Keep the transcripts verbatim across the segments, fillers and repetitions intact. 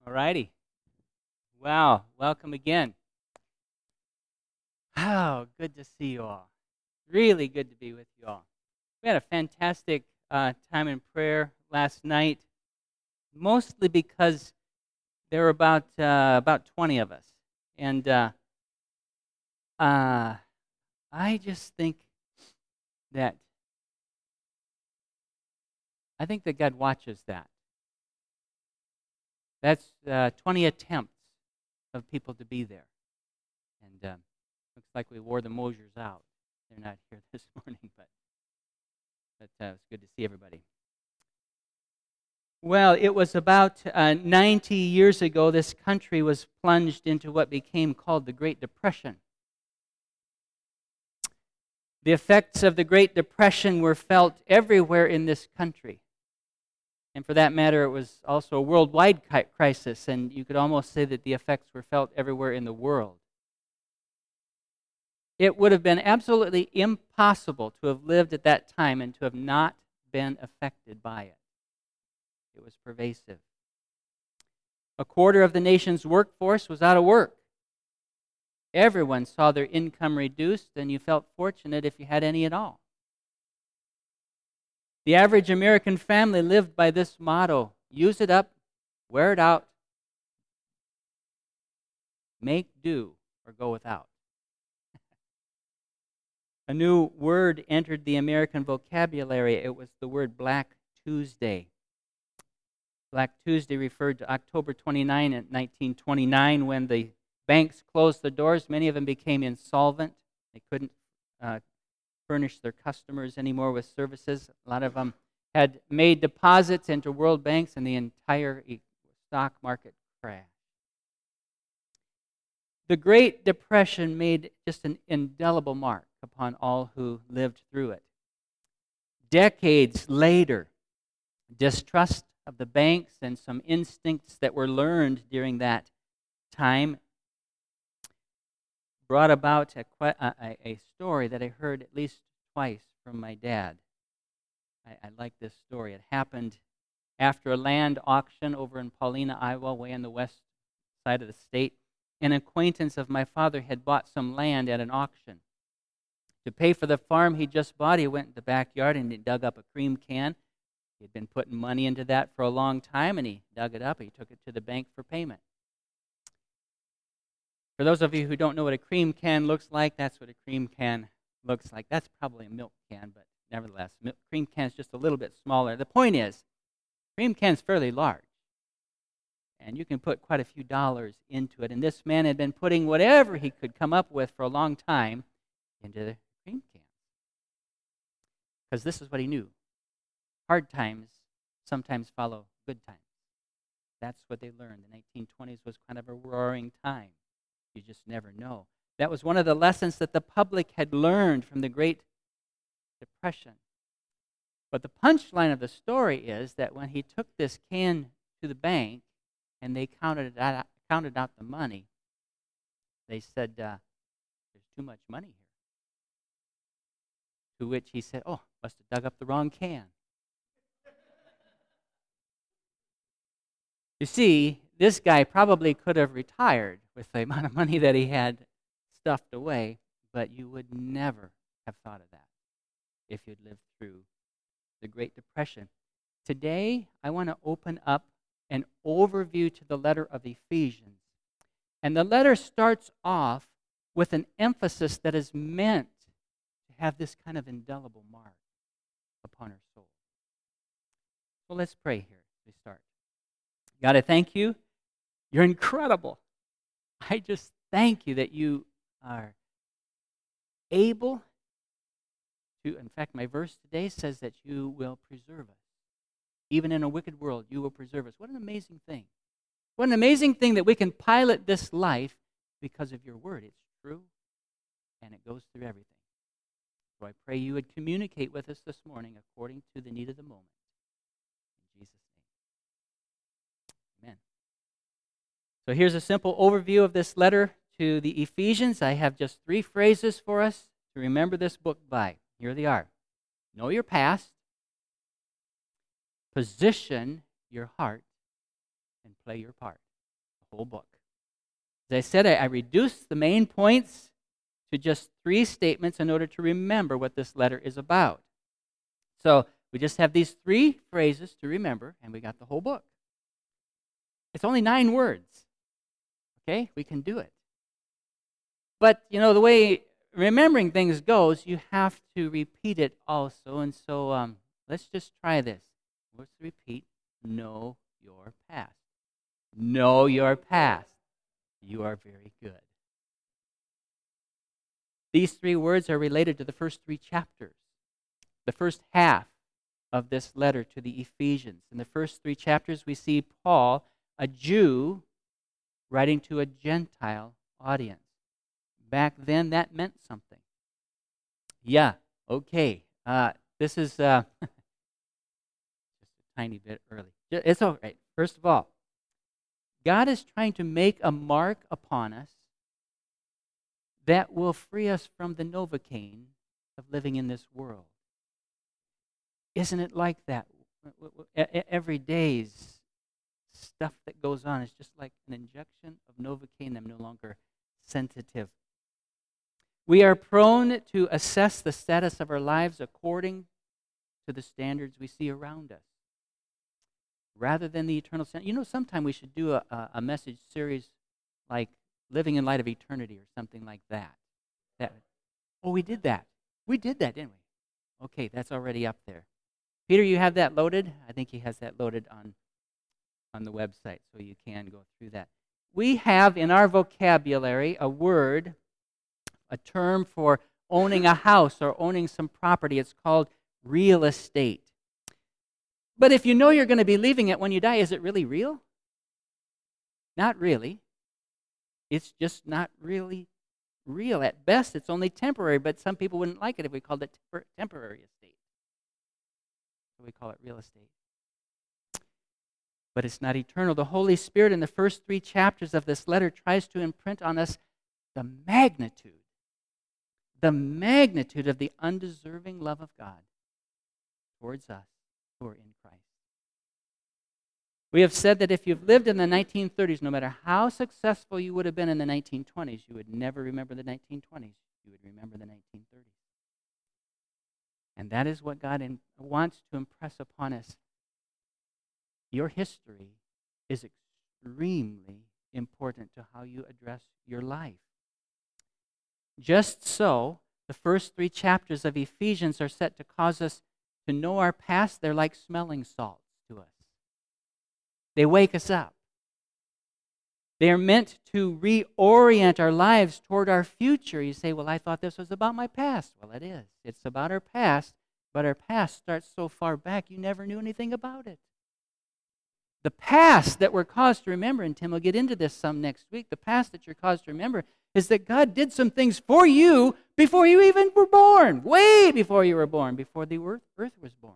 All righty. Wow. Welcome again. Oh, good to see you all. Really good to be with you all. We had a fantastic uh, time in prayer last night, mostly because there were about uh, about twenty of us, and uh, uh, I just think that I think that God watches that. That's uh, twenty attempts of people to be there, and uh, looks like we wore the Mosiers out. They're not here this morning, but but uh, it's good to see everybody. Well, it was about uh, ninety years ago, this country was plunged into what became called the Great Depression. The effects of the Great Depression were felt everywhere in this country. And for that matter, it was also a worldwide crisis, and you could almost say that the effects were felt everywhere in the world. It would have been absolutely impossible to have lived at that time and to have not been affected by it. It was pervasive. A quarter of the nation's workforce was out of work. Everyone saw their income reduced, and you felt fortunate if you had any at all. The average American family lived by this motto: use it up, wear it out, make do, or go without. A new word entered the American vocabulary. It was the word Black Tuesday. Black Tuesday referred to October twenty-ninth, nineteen twenty-nine, when the banks closed the doors. Many of them became insolvent. They couldn't uh, furnish their customers anymore with services. A lot of them had made deposits into world banks, and the entire stock market crashed. The Great Depression made just an indelible mark upon all who lived through it. Decades later, distrust of the banks and some instincts that were learned during that time brought about a, a, a story that I heard at least twice from my dad. I, I like this story. It happened after a land auction over in Paulina, Iowa, way on the west side of the state. An acquaintance of my father had bought some land at an auction. To pay for the farm he just bought, he went in the backyard and he dug up a cream can. He had been putting money into that for a long time, and he dug it up and he took it to the bank for payment. For those of you who don't know what a cream can looks like, that's what a cream can looks like. That's probably a milk can, but nevertheless, milk, cream can is just a little bit smaller. The point is, cream can is fairly large, and you can put quite a few dollars into it. And this man had been putting whatever he could come up with for a long time into the cream can, because this is what he knew. Hard times sometimes follow good times. That's what they learned. The nineteen twenties was kind of a roaring time. You just never know. That was one of the lessons that the public had learned from the Great Depression. But the punchline of the story is that when he took this can to the bank and they counted out, counted out the money, they said, uh, there's too much money here. To which he said, oh, must have dug up the wrong can. You see, this guy probably could have retired with the amount of money that he had stuffed away, but you would never have thought of that if you'd lived through the Great Depression. Today, I want to open up an overview to the letter of Ephesians. And the letter starts off with an emphasis that is meant to have this kind of indelible mark upon our soul. So let's pray here as we start. God, I thank you. You're incredible. I just thank you that you are able to, in fact, my verse today says that you will preserve us. Even in a wicked world, you will preserve us. What an amazing thing. What an amazing thing that we can pilot this life because of your word. It's true, and it goes through everything. So I pray you would communicate with us this morning according to the need of the moment. In Jesus' name. Amen. So here's a simple overview of this letter to the Ephesians. I have just three phrases for us to remember this book by. Here they are. Know your past, position your heart, and play your part. whole book. As I said, I, I reduced the main points to just three statements in order to remember what this letter is about. So we just have these three phrases to remember, and we got the whole book. It's only nine words. Okay? We can do it. But, you know, the way remembering things goes, you have to repeat it also. And so um, let's just try this. Let's repeat, know your past. Know your past. You are very good. These three words are related to the first three chapters, the first half of this letter to the Ephesians. In the first three chapters, we see Paul, a Jew, writing to a Gentile audience. Back then, that meant something. Yeah, okay. Uh, this is uh, just a tiny bit early. It's all right. First of all, God is trying to make a mark upon us that will free us from the Novocaine of living in this world. Isn't it like that? Every day's stuff that goes on is just like an injection of Novocaine. I'm no longer sensitive. We are prone to assess the status of our lives according to the standards we see around us, rather than the eternal standard. You know, sometime we should do a, a message series like Living in Light of Eternity or something like that. that. Oh, we did that. We did that, didn't we? Okay, that's already up there. Peter, you have that loaded? I think he has that loaded on, on the website, so you can go through that. We have in our vocabulary a word, a term for owning a house or owning some property. It's called real estate. But if you know you're going to be leaving it when you die, is it really real? Not really. It's just not really real. At best, it's only temporary, but some people wouldn't like it if we called it temper- temporary estate. So we call it real estate. But it's not eternal. The Holy Spirit in the first three chapters of this letter tries to imprint on us the magnitude, the magnitude of the undeserving love of God towards us who are in Christ. We have said that if you've lived in the nineteen thirties, no matter how successful you would have been in the nineteen twenties, you would never remember the nineteen twenties. You would remember the nineteen thirties. And that is what God in, wants to impress upon us. Your history is extremely important to how you address your life. Just so, the first three chapters of Ephesians are set to cause us to know our past. They're like smelling salts to us. They wake us up. They are meant to reorient our lives toward our future. You say, well, I thought this was about my past. Well, it is. It's about our past, but our past starts so far back you never knew anything about it. The past that we're caused to remember, and Tim will get into this some next week, the past that you're caused to remember is that God did some things for you before you even were born, way before you were born, before the earth, earth was born.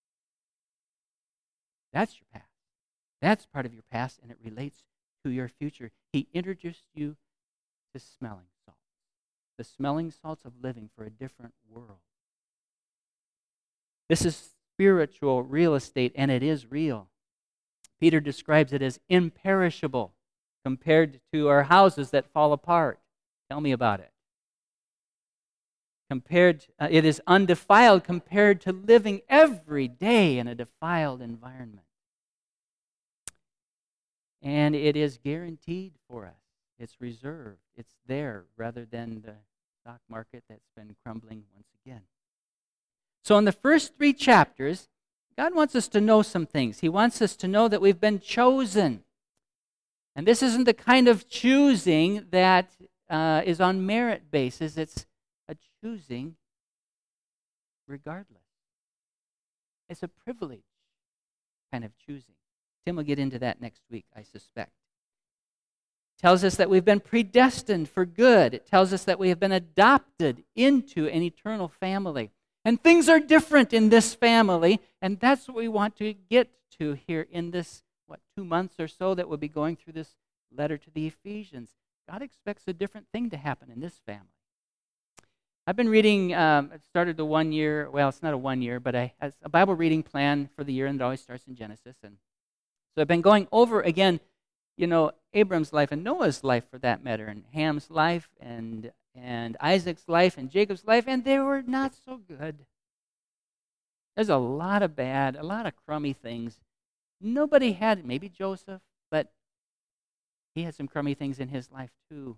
That's your past. That's part of your past, and it relates to your future. He introduced you to smelling salts, the smelling salts of living for a different world. This is spiritual real estate, and it is real. Peter describes it as imperishable compared to our houses that fall apart. Tell me about it. Compared, uh, it is undefiled compared to living every day in a defiled environment. And it is guaranteed for us. It's reserved. It's there rather than the stock market that's been crumbling once again. So in the first three chapters, God wants us to know some things. He wants us to know that we've been chosen. And this isn't the kind of choosing that uh, is on merit basis. It's a choosing regardless. It's a privilege kind of choosing. Tim will get into that next week, I suspect. It tells us that we've been predestined for good. It tells us that we have been adopted into an eternal family. And things are different in this family, and that's what we want to get to here in this, what, two months or so that we'll be going through this letter to the Ephesians. God expects a different thing to happen in this family. I've been reading, um, I started the one year, well, it's not a one year, but I, a Bible reading plan for the year, and it always starts in Genesis. And so I've been going over again you know, Abram's life and Noah's life for that matter, and Ham's life and, and Isaac's life and Jacob's life, and they were not so good. There's a lot of bad, a lot of crummy things. Nobody had, maybe Joseph, but he had some crummy things in his life too.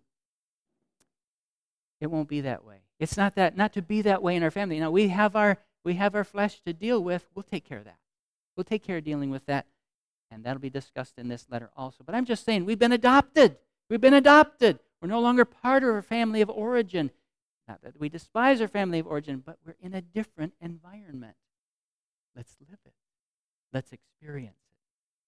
It won't be that way. It's not that, not to be that way in our family. Now, we have our we have our flesh to deal with. We'll take care of that. We'll take care of dealing with that, and that'll be discussed in this letter also. But I'm just saying, we've been adopted. We've been adopted. We're no longer part of our family of origin. Not that we despise our family of origin, but we're in a different environment. Let's live it. Let's experience it.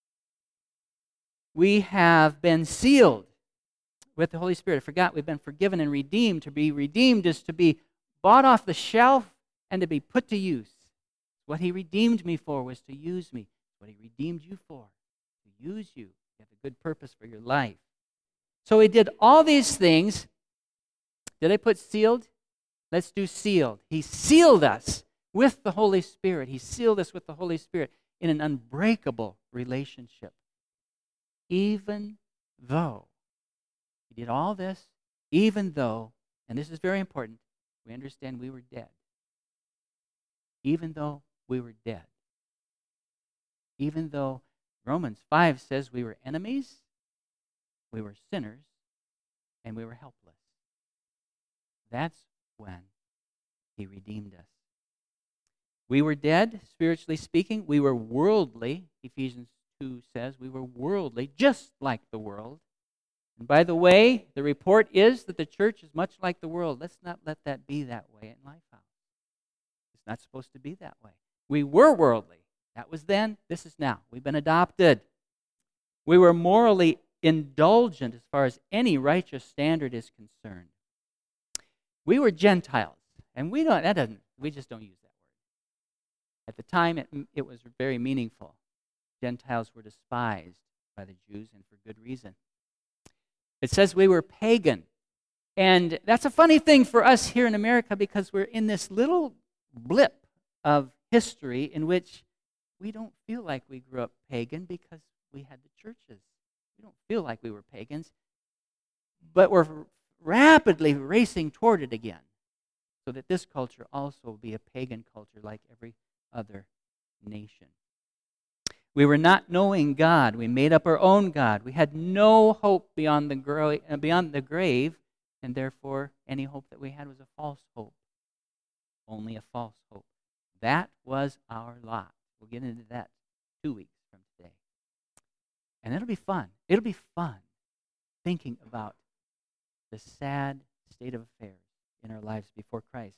We have been sealed with the Holy Spirit. I forgot, we've been forgiven and redeemed. To be redeemed is to be bought off the shelf and to be put to use. What he redeemed me for was to use me. What he redeemed you for, to use you. You have a good purpose for your life. So he did all these things. Did I put sealed? Let's do sealed. He sealed us with the Holy Spirit. He sealed us with the Holy Spirit in an unbreakable relationship. Even though he did all this, even though, and this is very important, we understand we were dead. Even though we were dead. Even though Romans five says we were enemies, we were sinners, and we were helpless. That's when he redeemed us. We were dead, spiritually speaking. We were worldly, Ephesians two says. We were worldly, just like the world. And by the way, the report is that the church is much like the world. Let's not let that be that way in Lifehouse. It's not supposed to be that way. We were worldly. That was then. This is now. We've been adopted. We were morally indulgent as far as any righteous standard is concerned. We were Gentiles, and we don't. That doesn't. We just don't use that word. At the time, it, it was very meaningful. Gentiles were despised by the Jews, and for good reason. It says we were pagan, and that's a funny thing for us here in America because we're in this little blip of history in which we don't feel like we grew up pagan because we had the churches. We don't feel like we were pagans, but we're rapidly racing toward it again so that this culture also will be a pagan culture like every other nation. We were not knowing God. We made up our own God. We had no hope beyond the, gra- uh, beyond the grave, and therefore any hope that we had was a false hope. Only a false hope. That was our lot. We'll get into that two weeks from today. And it'll be fun. It'll be fun thinking about the sad state of affairs in our lives before Christ.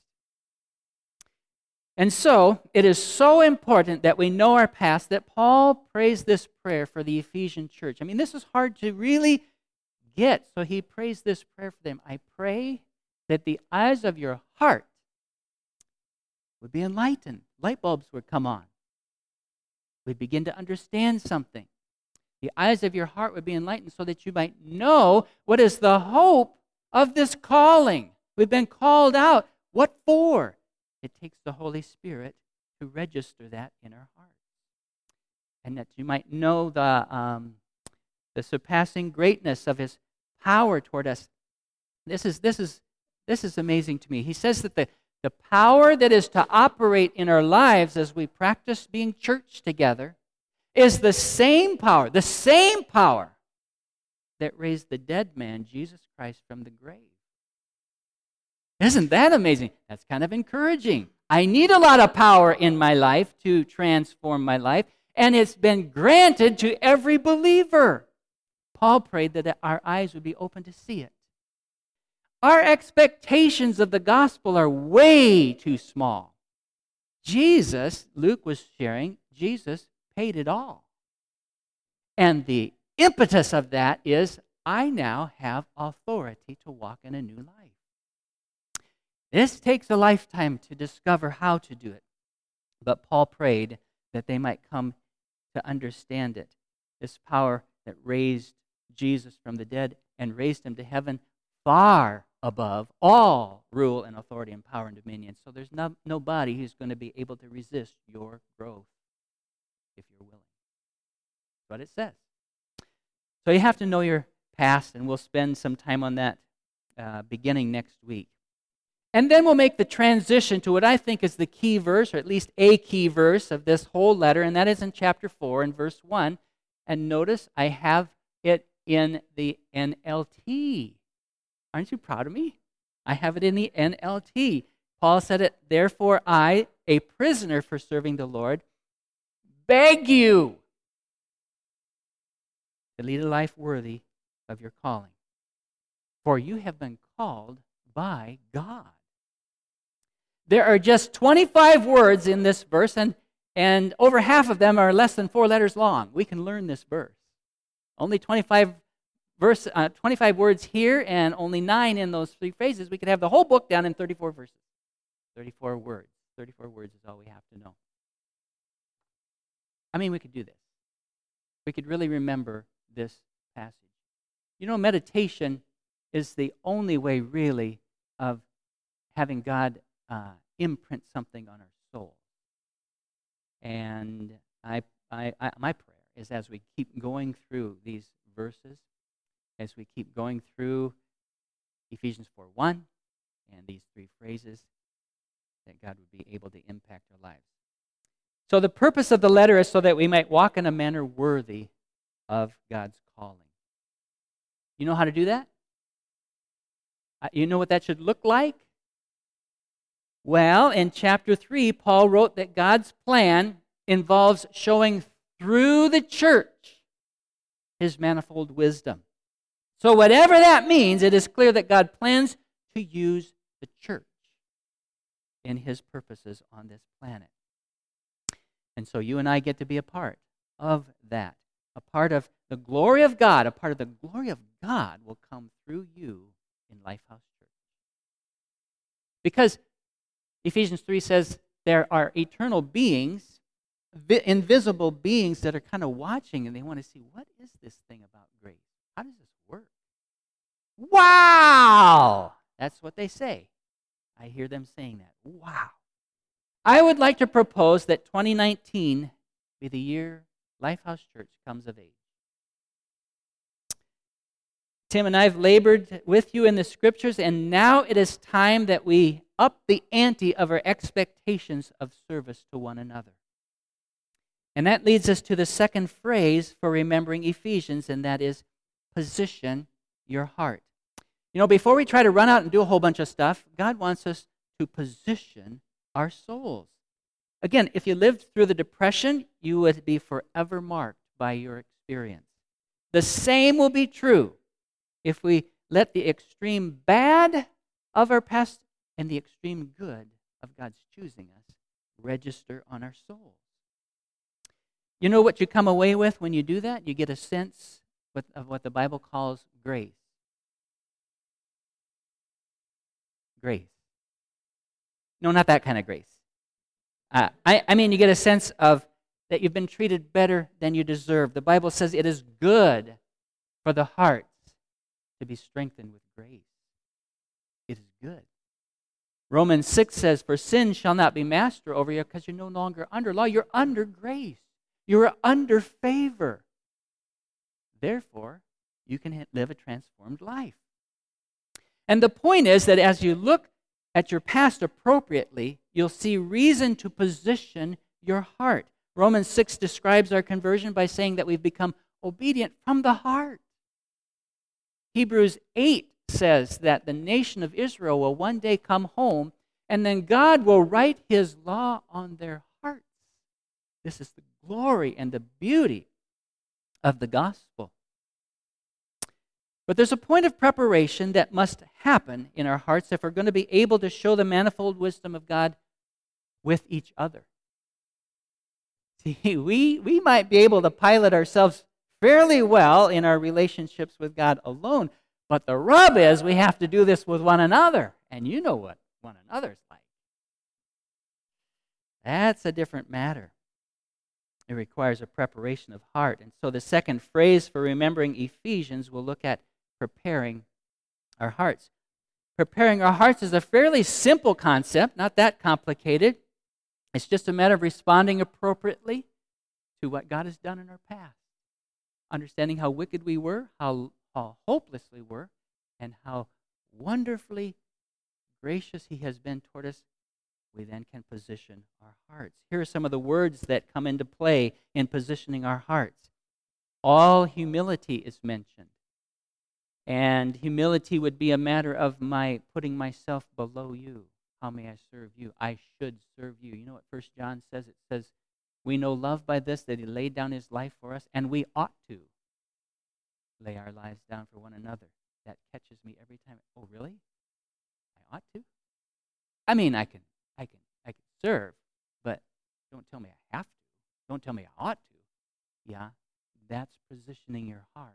And so, it is so important that we know our past that Paul prays this prayer for the Ephesian church. I mean, this is hard to really get, so he prays this prayer for them. I pray that the eyes of your heart would be enlightened. Light bulbs would come on. We'd begin to understand something. The eyes of your heart would be enlightened so that you might know what is the hope of this calling. We've been called out. What for? It takes the Holy Spirit to register that in our hearts. And that you might know the, um, the surpassing greatness of his power toward us. This is, this is, this is amazing to me. He says that the, the power that is to operate in our lives as we practice being church together is the same power, the same power that raised the dead man, Jesus Christ, from the grave. Isn't that amazing? That's kind of encouraging. I need a lot of power in my life to transform my life, and it's been granted to every believer. Paul prayed that our eyes would be open to see it. Our expectations of the gospel are way too small. Jesus, Luke was sharing, Jesus paid it all. And the impetus of that is, I now have authority to walk in a new life. This takes a lifetime to discover how to do it. But Paul prayed that they might come to understand it. This power that raised Jesus from the dead and raised him to heaven far above all rule and authority and power and dominion. So there's no, nobody who's going to be able to resist your growth if you're willing. That's what it says. So you have to know your past, and we'll spend some time on that uh, beginning next week. And then we'll make the transition to what I think is the key verse, or at least a key verse of this whole letter, and that is in chapter four and verse one. And notice I have it in the N L T. Aren't you proud of me? I have it in the N L T. Paul said it, therefore I, a prisoner for serving the Lord, beg you to lead a life worthy of your calling. For you have been called by God. There are just twenty-five words in this verse, and, and over half of them are less than four letters long. We can learn this verse. Only twenty-five, verse, uh, twenty-five words here, and only nine in those three phrases. We could have the whole book down in thirty-four verses. thirty-four words. thirty-four words is all we have to know. I mean, we could do this. We could really remember this passage. You know, meditation is the only way, really, of having God uh, imprint something on our soul. And I, I, I, my prayer is as we keep going through these verses, as we keep going through Ephesians four one and these three phrases, that God would be able to impact our lives. So the purpose of the letter is so that we might walk in a manner worthy of God's calling. You know how to do that? You know what that should look like? Well, in chapter three, Paul wrote that God's plan involves showing through the church his manifold wisdom. So whatever that means, it is clear that God plans to use the church in his purposes on this planet. And so you and I get to be a part of that. A part of the glory of God. A part of the glory of God will come through you in Lifehouse Church. Because Ephesians three says there are eternal beings, vi- invisible beings that are kind of watching, and they want to see, what is this thing about grace? How does this work? Wow! That's what they say. I hear them saying that. Wow. I would like to propose that twenty nineteen be the year Lifehouse Church comes of age. Tim and I have labored with you in the Scriptures, and now it is time that we up the ante of our expectations of service to one another. And that leads us to the second phrase for remembering Ephesians, and that is position your heart. You know, before we try to run out and do a whole bunch of stuff, God wants us to position our souls. Again, if you lived through the Depression, you would be forever marked by your experience. The same will be true if we let the extreme bad of our past and the extreme good of God's choosing us register on our souls. You know what you come away with when you do that? You get a sense of what the Bible calls grace. Grace. No, not that kind of grace. Uh, I, I mean, you get a sense of that you've been treated better than you deserve. The Bible says it is good for the heart to be strengthened with grace. It is good. Romans six says, for sin shall not be master over you because you're no longer under law. You're under grace. You're under favor. Therefore, you can live a transformed life. And the point is that as you look at your past appropriately, you'll see reason to position your heart. Romans six describes our conversion by saying that we've become obedient from the heart. Hebrews eight says that the nation of Israel will one day come home, and then God will write his law on their hearts. This is the glory and the beauty of the gospel. But there's a point of preparation that must happen in our hearts if we're going to be able to show the manifold wisdom of God with each other. See, we, we might be able to pilot ourselves fairly well in our relationships with God alone, but the rub is we have to do this with one another, and you know what one another's like. That's a different matter. It requires a preparation of heart. And so the second phrase for remembering Ephesians, we'll look at preparing our hearts. Preparing our hearts is a fairly simple concept, not that complicated. It's just a matter of responding appropriately to what God has done in our past. understanding how wicked we were, how, how hopeless we were, and how wonderfully gracious He has been toward us, we then can position our hearts. Here are some of the words that come into play in positioning our hearts. All humility is mentioned. And humility would be a matter of my putting myself below you. How may I serve you? I should serve you. You know what First John says? It says, we know love by this, that He laid down His life for us, and we ought to lay our lives down for one another. That catches me every time. Oh, really? I ought to? I mean, I can, I can, I can serve, but don't tell me I have to. Don't tell me I ought to. Yeah, that's positioning your heart.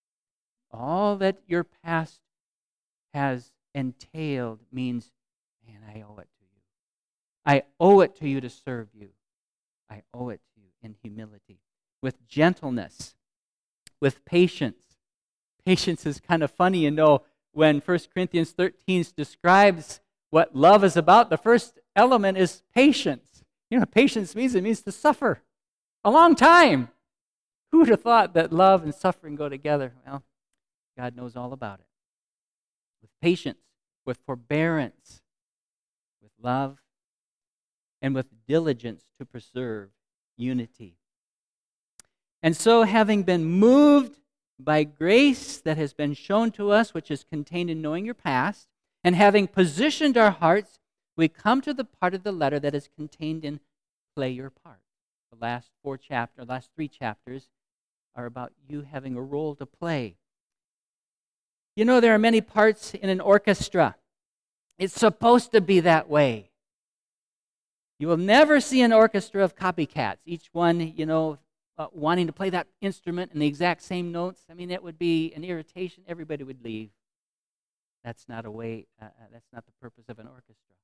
All that your past has entailed means, man, I owe it to you. I owe it to you to serve you. I owe it to you in humility, with gentleness, with patience. Patience is kind of funny, you know, when First Corinthians thirteen describes what love is about, the first element is patience. You know what patience means? It means to suffer a long time. Who would have thought that love and suffering go together? Well, God knows all about it. With patience, with forbearance, with love, and with diligence to preserve unity. And so, having been moved by grace that has been shown to us, which is contained in knowing your past, and having positioned our hearts, we come to the part of the letter that is contained in play your part. The last four chapters, last three chapters are about you having a role to play. You know, there are many parts in an orchestra. It's supposed to be that way. You will never see an orchestra of copycats, each one, you know, uh, wanting to play that instrument in the exact same notes. I mean, it would be an irritation. Everybody would leave. That's not a way, uh, that's not the purpose of an orchestra.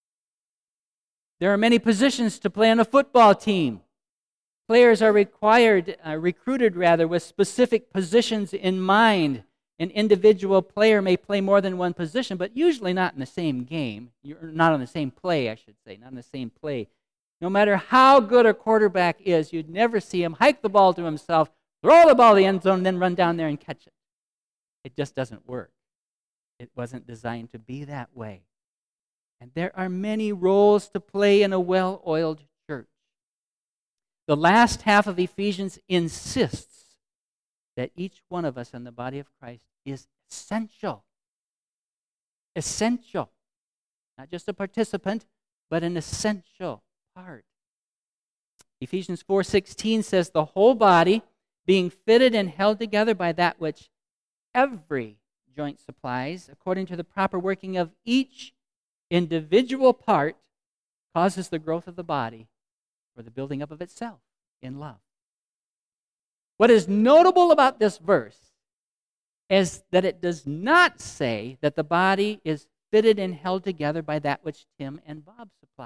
There are many positions to play on a football team. Players are required, uh, recruited rather, with specific positions in mind. An individual player may play more than one position, but usually not in the same game. You're not on the same play, I should say, not in the same play. No matter how good a quarterback is, you'd never see him hike the ball to himself, throw the ball to the end zone, and then run down there and catch it. It just doesn't work. It wasn't designed to be that way. And there are many roles to play in a well-oiled church. The last half of Ephesians insists that each one of us in the body of Christ is essential. Essential. Not just a participant, but an essential part. Ephesians four sixteen says, the whole body, being fitted and held together by that which every joint supplies, according to the proper working of each individual part, causes the growth of the body for the building up of itself in love. What is notable about this verse is that it does not say that the body is fitted and held together by that which Tim and Bob supply.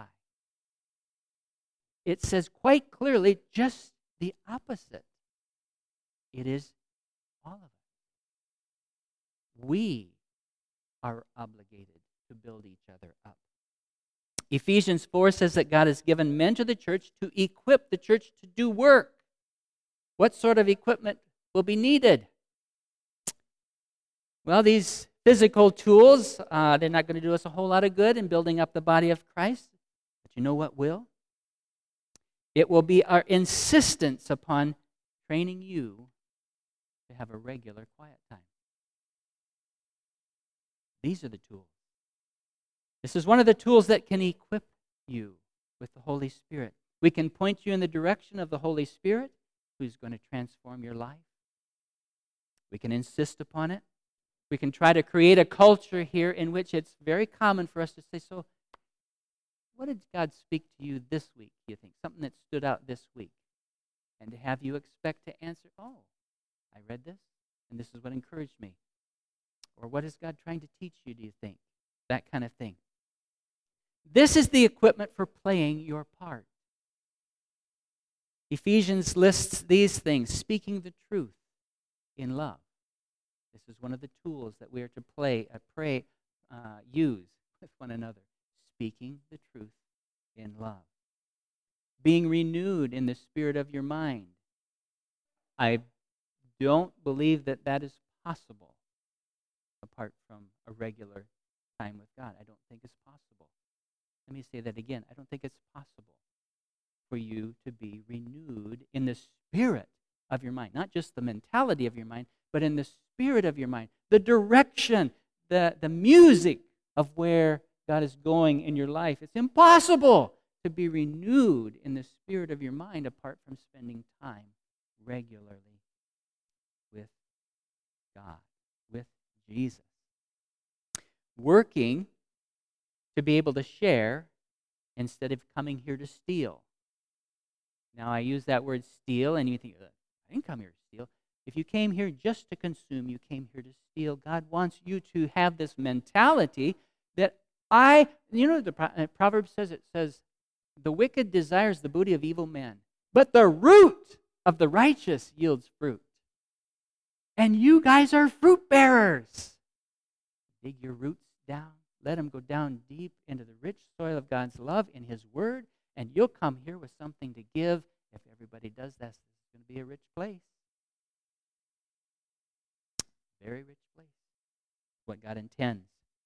It says quite clearly just the opposite. It is all of us. We are obligated to build each other up. Ephesians four says that God has given men to the church to equip the church to do work. What sort of equipment will be needed? Well, these physical tools, uh, they're not going to do us a whole lot of good in building up the body of Christ. But you know what will? It will be our insistence upon training you to have a regular quiet time. These are the tools. This is one of the tools that can equip you with the Holy Spirit. We can point you in the direction of the Holy Spirit, who's going to transform your life. We can insist upon it. We can try to create a culture here in which it's very common for us to say, so what did God speak to you this week, do you think? Something that stood out this week. And to have you expect to answer, oh, I read this, and this is what encouraged me. Or what is God trying to teach you, do you think? That kind of thing. This is the equipment for playing your part. Ephesians lists these things, speaking the truth in love. This is one of the tools that we are to play, uh, pray, uh, use with one another. Speaking the truth in love. Being renewed in the spirit of your mind. I don't believe that that is possible apart from a regular time with God. I don't think it's possible. Let me say that again. I don't think it's possible for you to be renewed in the spirit of your mind. Not just the mentality of your mind, but in the spirit of your mind. The direction, the, the music of where God is going in your life. It's impossible to be renewed in the spirit of your mind apart from spending time regularly with God, with Jesus. Working to be able to share instead of coming here to steal. Now, I use that word steal, and you think, I didn't come here to steal. If you came here just to consume, you came here to steal. God wants you to have this mentality that I, you know, the Proverbs says, it says, the wicked desires the booty of evil men, but the root of the righteous yields fruit. And you guys are fruit bearers. Dig your roots down. Let them go down deep into the rich soil of God's love in His Word, and you'll come here with something to give. If everybody does that, it's going to be a rich place. Very rich place. What God intends.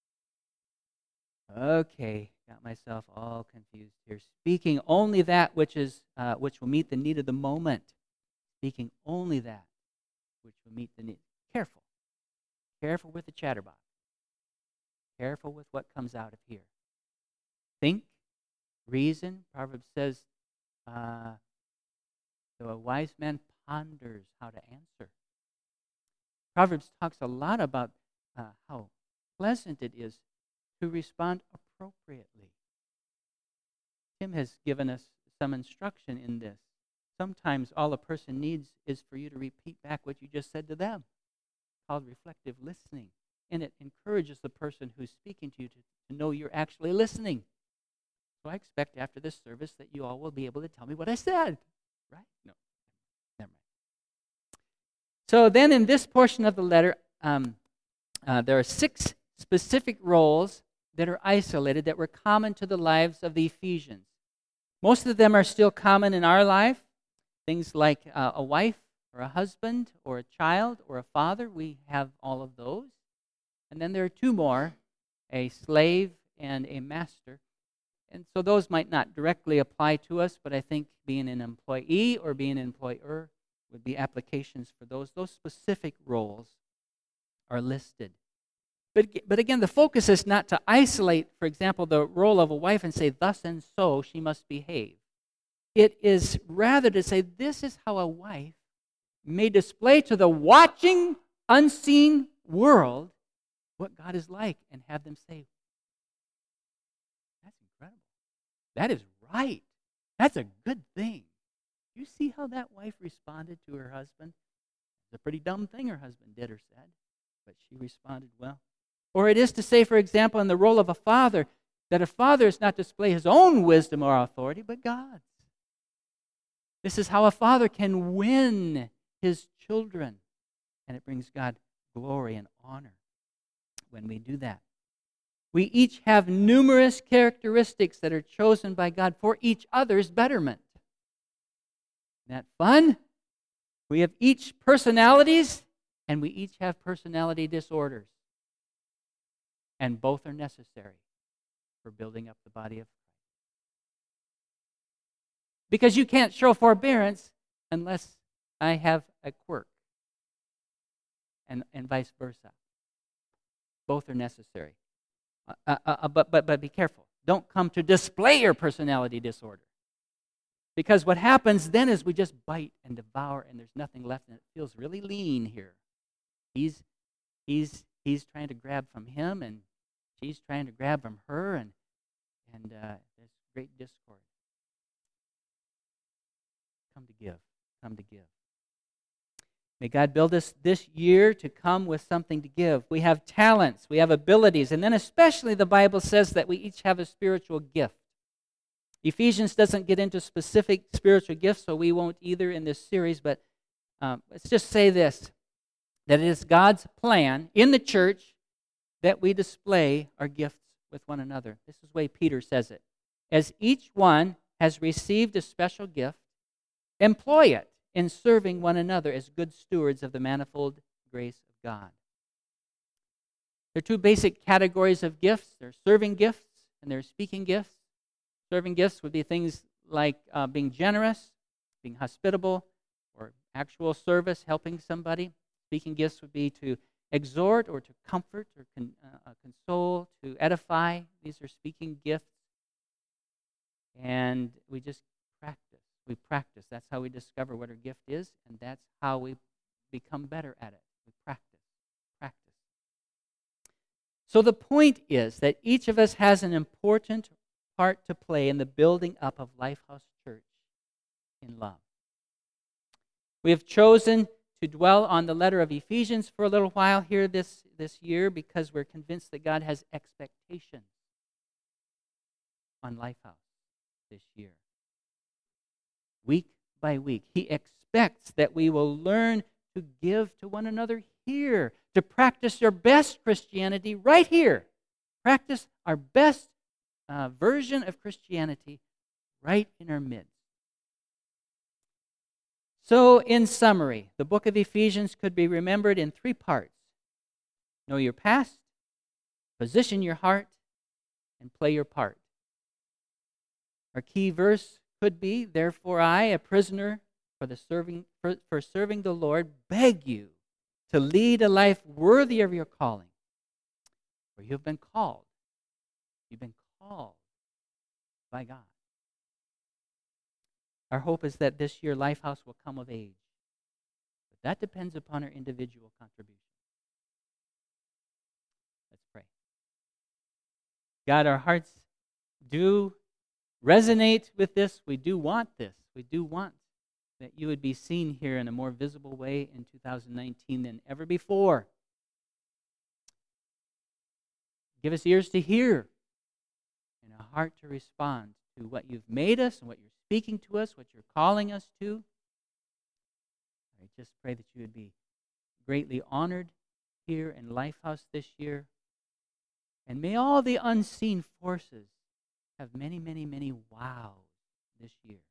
Okay, got myself all confused here. Speaking only that which is uh, which will meet the need of the moment. Speaking only that which will meet the need. Careful. Careful with the chatterbox. Careful with what comes out of here. Think, reason. Proverbs says, uh, so a wise man ponders how to answer. Proverbs talks a lot about uh, how pleasant it is to respond appropriately. Tim has given us some instruction in this. Sometimes all a person needs is for you to repeat back what you just said to them. It's called reflective listening. And it encourages the person who's speaking to you to, to know you're actually listening. So I expect after this service that you all will be able to tell me what I said. Right? No. Never mind. So then in this portion of the letter, um, uh, there are six specific roles that are isolated that were common to the lives of the Ephesians. Most of them are still common in our life. Things like uh, a wife or a husband or a child or a father. We have all of those. And then there are two more, a slave and a master. And so those might not directly apply to us, but I think being an employee or being an employer would be applications for those. Those specific roles are listed. But, but again, the focus is not to isolate, for example, the role of a wife and say, thus and so she must behave. It is rather to say, this is how a wife may display to the watching, unseen world what God is like, and have them say, that's incredible. That is right. That's a good thing. You see how that wife responded to her husband? It's a pretty dumb thing her husband did or said, but she responded well. Or it is to say, for example, in the role of a father, that a father is not to display his own wisdom or authority, but God's. This is how a father can win his children, and it brings God glory and honor when we do that. We each have numerous characteristics that are chosen by God for each other's betterment. Isn't that fun? We have each personalities, and we each have personality disorders. And both are necessary for building up the body of Christ. Because you can't show forbearance unless I have a quirk, and, and vice versa. Both are necessary. Uh, uh, uh, but, but, but be careful. Don't come to display your personality disorder. Because what happens then is we just bite and devour, and there's nothing left, and it feels really lean here. He's, he's, he's trying to grab from him, and she's trying to grab from her, and, and uh, there's great discord. Come to give. Come to give. May God build us this year to come with something to give. We have talents, we have abilities, and then especially the Bible says that we each have a spiritual gift. Ephesians doesn't get into specific spiritual gifts, so we won't either in this series, but um, let's just say this, that it is God's plan in the church that we display our gifts with one another. This is the way Peter says it. As each one has received a special gift, employ it in serving one another as good stewards of the manifold grace of God. There are two basic categories of gifts. There are serving gifts and there are speaking gifts. Serving gifts would be things like uh, being generous, being hospitable, or actual service, helping somebody. Speaking gifts would be to exhort or to comfort or con, uh, console, to edify. These are speaking gifts. And we just practice. We practice. That's how we discover what our gift is, and that's how we become better at it. We practice. Practice. So the point is that each of us has an important part to play in the building up of Lifehouse Church in love. We have chosen to dwell on the letter of Ephesians for a little while here this, this year because we're convinced that God has expectations on Lifehouse this year. Week by week, He expects that we will learn to give to one another here, to practice our best Christianity right here. Practice our best uh, version of Christianity right in our midst. So, in summary, the book of Ephesians could be remembered in three parts. Know your past, position your heart, and play your part. Our key verse could be, therefore I, a prisoner for the serving for, for serving the Lord, beg you to lead a life worthy of your calling. For you have been called. You've been called by God. Our hope is that this year Lifehouse will come of age. But that depends upon our individual contribution. Let's pray. God, our hearts do resonate with this. We do want this. We do want that you would be seen here in a more visible way in two thousand nineteen than ever before. Give us ears to hear and a heart to respond to what you've made us and what you're speaking to us, what you're calling us to. I just pray that you would be greatly honored here in Lifehouse this year. And may all the unseen forces have many, many, many wows this year.